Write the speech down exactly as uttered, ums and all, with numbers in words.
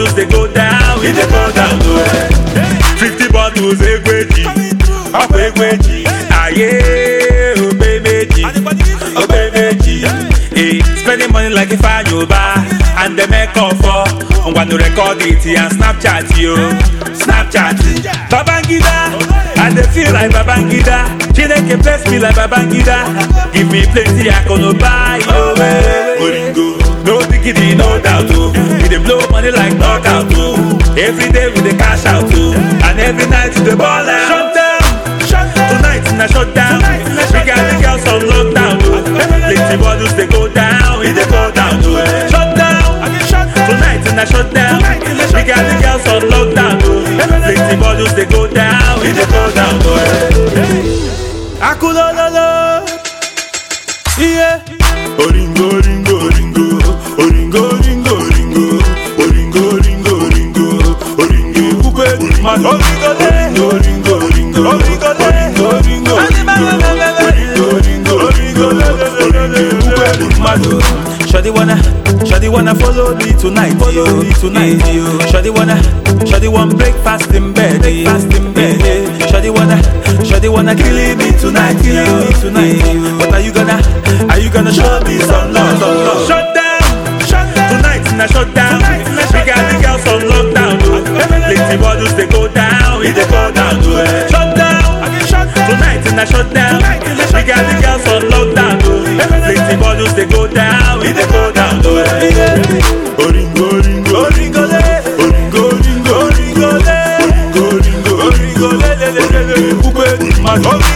bottles they go down, we they go down to it. Fifty bottles egweji, up egweji, aye, oh baby, oh baby, hey, spending money like if I know buy, and they make up for. I'm gonna record it and Snapchat you, Snapchat. Babangida, and they feel like Babangida. Chineke bless me like Babangida. Give me plenty, I gonna buy you. Oringo, no diggity, no doubt too. We dey blow money like knockout too. Every day we dey cash out too, and every night we dey ball out. Shut down, shut down. Tonight in a shutdown. We got the girls on lockdown too. Plenty bottles they go down, we dey go down too. Shut down. Tonight in a shutdown, we got the girls on lockdown. Plenty bottles they go down, we they go down. Akulololo, yeah. Oringo, oringo, oringo, oringo, oringo, oringo, oringo, oringo, oringo, oringo, coupe du mat. Oringo, oringo, oringo, oringo, oringo, oringo, oringo, oringo, oringo, oringo, coupe du mat. Shawty wanna, Shawty wanna follow me tonight, yo, tonight, yo. Shawty wanna, Shawty wanna break fast in bed, fast in bed. Shawty wanna, Shawty wanna kill me tonight, yo, tonight. What are you gonna, are you gonna show me some love, some love? Shut down, shut down. Tonight in a shutdown, we got the girls on lockdown, yo. Plenty bottles they go down, we they go down to it. Shut down, tonight in a shutdown, we got the girls on lockdown, yo. Plenty bottles they go down, we they go down to it. Oringo, oringo, oringo, oringo, oringo, oringo, oringo, oringo, oringo, coupe du mat.